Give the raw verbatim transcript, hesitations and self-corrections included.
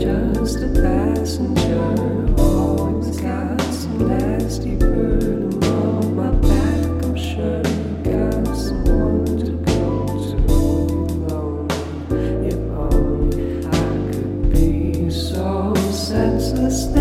just a passenger. Always got some nasty burden on my back. I'm sure you got someone to go to alone. If only I could be so senseless.